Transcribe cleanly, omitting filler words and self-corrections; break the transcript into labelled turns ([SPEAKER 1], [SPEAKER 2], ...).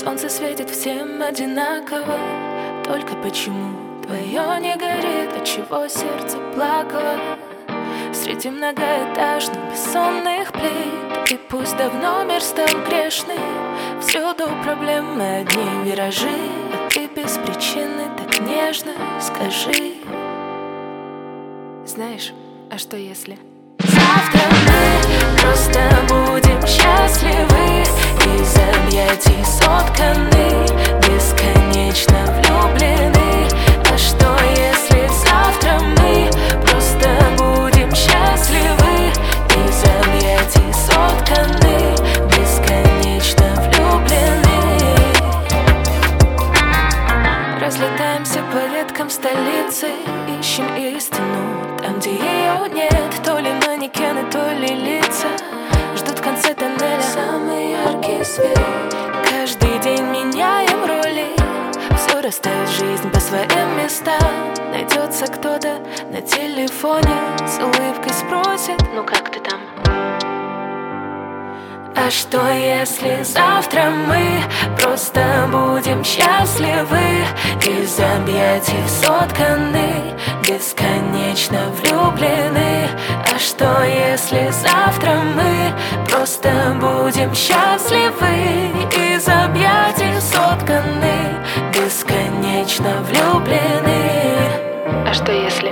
[SPEAKER 1] Солнце светит всем одинаково. Только почему твое не горит? Отчего сердце плакало среди многоэтажных бессонных плит? И пусть давно мир стал грешный, всюду проблемы, одни виражи, а ты без причины так нежно скажи. Знаешь, а что если завтра мы просто будем счастливы, из объятий сотканы, бесконечно влюблены? А что если завтра мы просто будем счастливы, из объятий сотканы, бесконечно влюблены? Разлетаемся по веткам столицы, ищем истину там, где ее нет. То ли манекены, то ли лица ждут в конце тоннеля самый яркий свет. Каждый день меняем роли, все расставит жизнь по своим местам. Найдется кто-то на телефоне, с улыбкой спросит: ну как ты там? А что если завтра мы просто будем счастливы, из объятий сотканы, бесконечно влюблены? А что если завтра мы просто будем счастливы, из объятий сотканы, бесконечно влюблены? А что если